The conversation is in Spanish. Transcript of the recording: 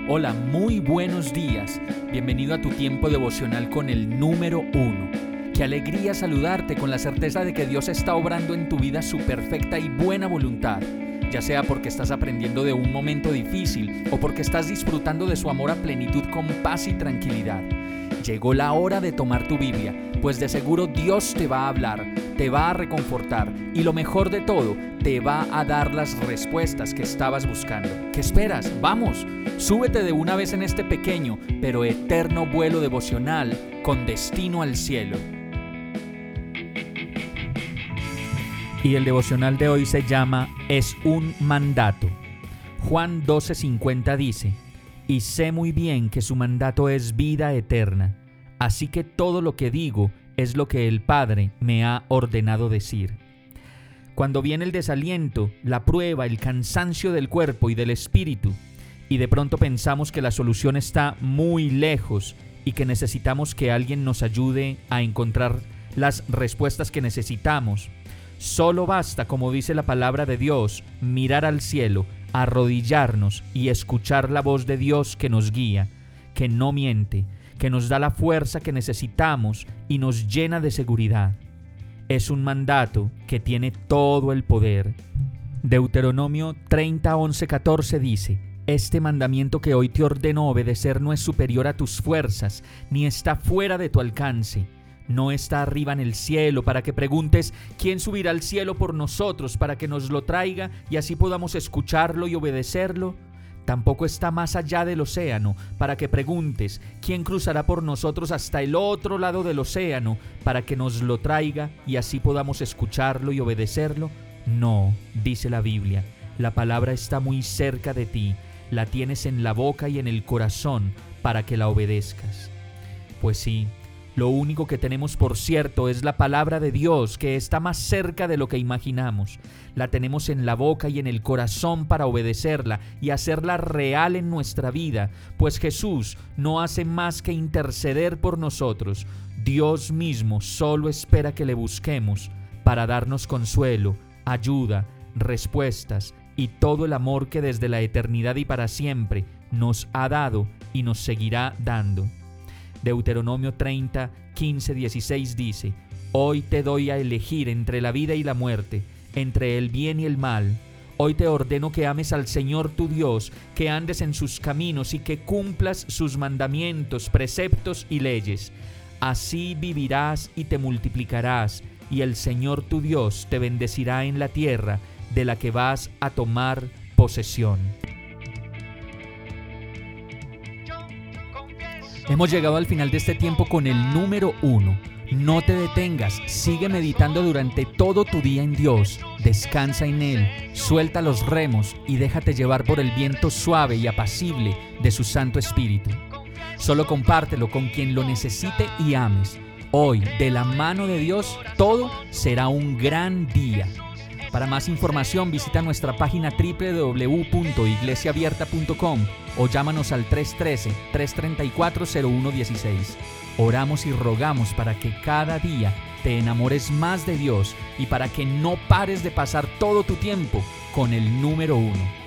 Hola, muy buenos días. Bienvenido a tu tiempo devocional con el número 1. Qué alegría saludarte con la certeza de que Dios está obrando en tu vida su perfecta y buena voluntad, ya sea porque estás aprendiendo de un momento difícil o porque estás disfrutando de su amor a plenitud con paz y tranquilidad. Llegó la hora de tomar tu Biblia, pues de seguro Dios te va a hablar, te va a reconfortar y lo mejor de todo, te va a dar las respuestas que estabas buscando. ¿Qué esperas? ¡Vamos! Súbete de una vez en este pequeño pero eterno vuelo devocional con destino al cielo. Y el devocional de hoy se llama Es un mandato. Juan 12:50 dice: Y sé muy bien que su mandato es vida eterna, así que todo lo que digo es lo que el Padre me ha ordenado decir. Cuando viene el desaliento, la prueba, el cansancio del cuerpo y del espíritu, y de pronto pensamos que la solución está muy lejos y que necesitamos que alguien nos ayude a encontrar las respuestas que necesitamos, solo basta, como dice la palabra de Dios, mirar al cielo, arrodillarnos y escuchar la voz de Dios que nos guía, que no miente, que nos da la fuerza que necesitamos y nos llena de seguridad. Es un mandato que tiene todo el poder. Deuteronomio 30:11-14 dice: Este mandamiento que hoy te ordeno obedecer no es superior a tus fuerzas, ni está fuera de tu alcance. No está arriba en el cielo para que preguntes ¿quién subirá al cielo por nosotros para que nos lo traiga y así podamos escucharlo y obedecerlo? Tampoco está más allá del océano para que preguntes ¿quién cruzará por nosotros hasta el otro lado del océano para que nos lo traiga y así podamos escucharlo y obedecerlo? No, dice la Biblia, la palabra está muy cerca de ti, la tienes en la boca y en el corazón para que la obedezcas. Pues sí, lo único que tenemos por cierto es la palabra de Dios, que está más cerca de lo que imaginamos. La tenemos en la boca y en el corazón para obedecerla y hacerla real en nuestra vida, pues Jesús no hace más que interceder por nosotros. Dios mismo solo espera que le busquemos para darnos consuelo, ayuda, respuestas y todo el amor que desde la eternidad y para siempre nos ha dado y nos seguirá dando. Deuteronomio 30:15-16 dice: Hoy te doy a elegir entre la vida y la muerte, entre el bien y el mal. Hoy te ordeno que ames al Señor tu Dios, que andes en sus caminos y que cumplas sus mandamientos, preceptos y leyes. Así vivirás y te multiplicarás, y el Señor tu Dios te bendecirá en la tierra de la que vas a tomar posesión. Hemos llegado al final de este tiempo con el número 1. No te detengas, sigue meditando durante todo tu día en Dios, descansa en Él, suelta los remos y déjate llevar por el viento suave y apacible de su Santo Espíritu. Solo compártelo con quien lo necesite y ames. Hoy, de la mano de Dios, todo será un gran día. Para más información visita nuestra página www.iglesiaabierta.com o llámanos al 313-334-0116. Oramos y rogamos para que cada día te enamores más de Dios y para que no pares de pasar todo tu tiempo con el número 1.